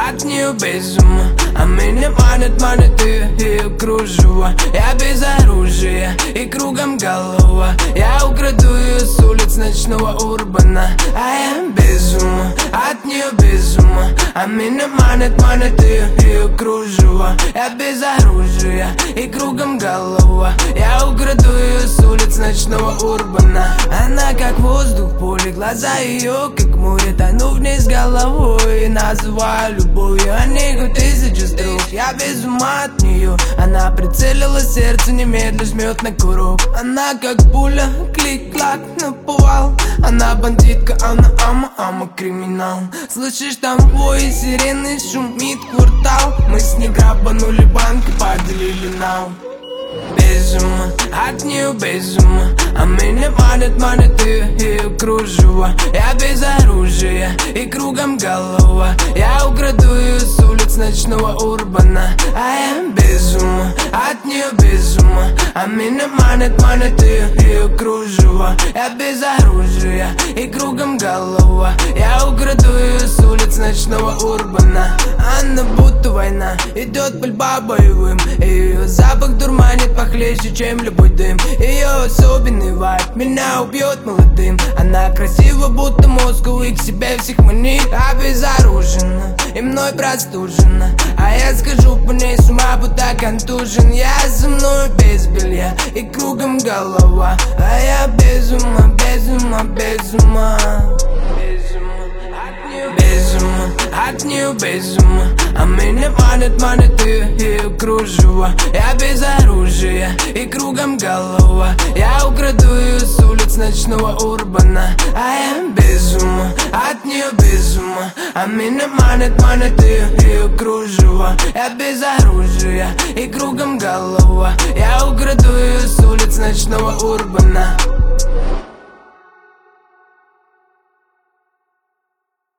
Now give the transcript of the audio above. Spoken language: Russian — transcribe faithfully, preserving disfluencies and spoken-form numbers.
от нее без ума, а меня манит, манит ее, ее кружево. Я без оружия и кругом голова. Я украду ее с улиц ночного урбана. А я без ума, от нее без ума, а меня манит, манит ее, ее кружево. Я без оружия и кругом голова. Я украду ее с улиц ночного урбана. Она как воздух в поле, глаза ее как море. Тону вниз головой, называю любовью. А нигу тысячи строк, я без ума от нее. Она прицелила сердце, немедля жмет на курок. Она как пуля, клик-клак, наповал. Она бандитка, она ама-ама криминал. Слышишь, там вой сирены, шумит квартал. Мы с ней грабанули банк и поделили нал. Без ума, от нее без ума, а меня манит, манит ее, ее кружево. Я без оружия и кругом голова. Я украду ее с улиц ночного урбана. А я без ума, от нее без ума, а меня манит, манит ее, ее кружево. Я без оружия и кругом голова. Я украду ее с улиц ночного урбана. Она будто война, идет пальба боевым. Ее запах дурманит похлеще, чем любой дым. Ее особенный вайб меня убьет молодым. Она красива, будто Москву, и к себе всех манит. Обезоружена и мной простужена, а я схожу по ней с ума, будто контужен. Я со мной без белья и кругом голова. А я без ума, без ума, без ума. Без ума, от нее без ума, а меня манит, манит ее, ее кружево. Я без оружия и кругом голова. Я украду ее с улиц ночного урбана. А я без ума, от нее без ума, а меня манит, манит ее, ее кружево. Я без оружия и кругом голова. Я украду ее с улиц ночного урбана.